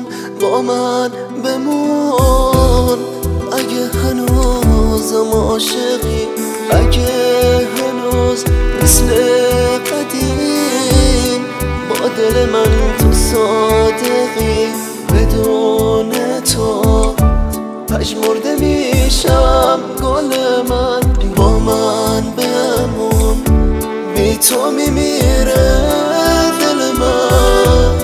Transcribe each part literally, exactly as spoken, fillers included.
با من بمون. اگه هنوزم عاشقی، اگه هنوز مثل قدیم با دل من تو صادقی، بدون تو پژمرده میشم گل من. با من بمون، بی تو میمیره دل من.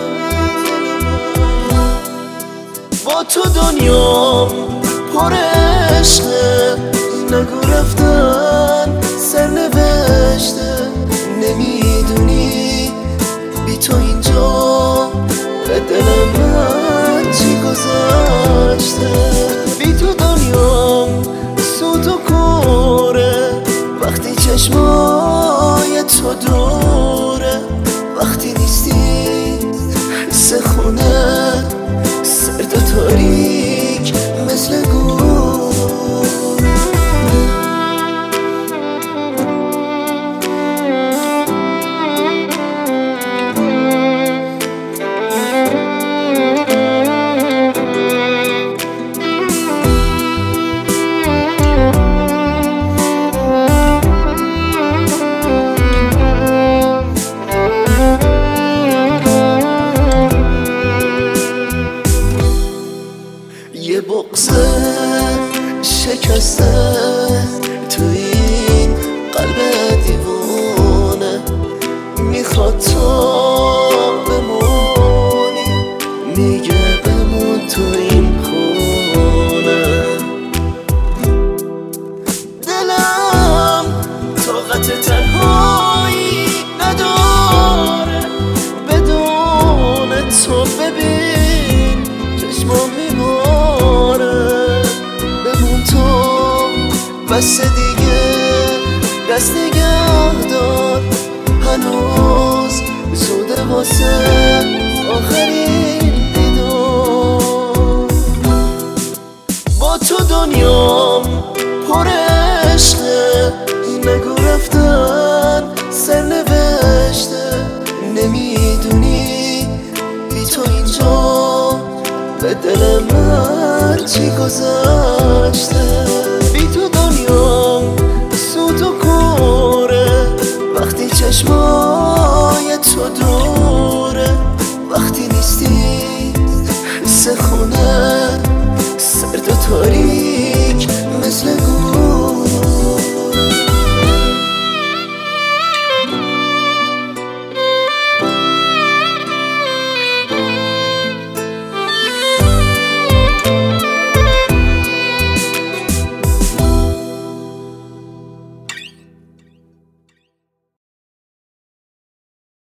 با تو دنیام پر عشقه، نگو رفتن سرنوشته. نمیدونی بی تو اینجا به دل من چی گذاشته. بی تو دنیام سود و کوره، وقتی چشمای تو دوره. وقتی نیستی سه خونه سرد و تاریک مثل گور. یه بغضه شکسته تو این قلب دیوانه، میخواد تو بمونی، میگه بمون تو این خونه. دلم طاقت تنهایی نداره، بدون تو ببین چشمام میباره. بمون تو بس دیگه، دست نگه دار، هنوز زوده واسه آخرین دیدار. با تو دنیام پر عشقه، نگو رفتن سرنوشته. نمیدونی بی تو اینجا به دل من چی گذاشته. بی تو دنیام سود و کوره، وقتی چشمای تو دوره. وقتی نیستی سه خونه سرد و تاریک مثل گور.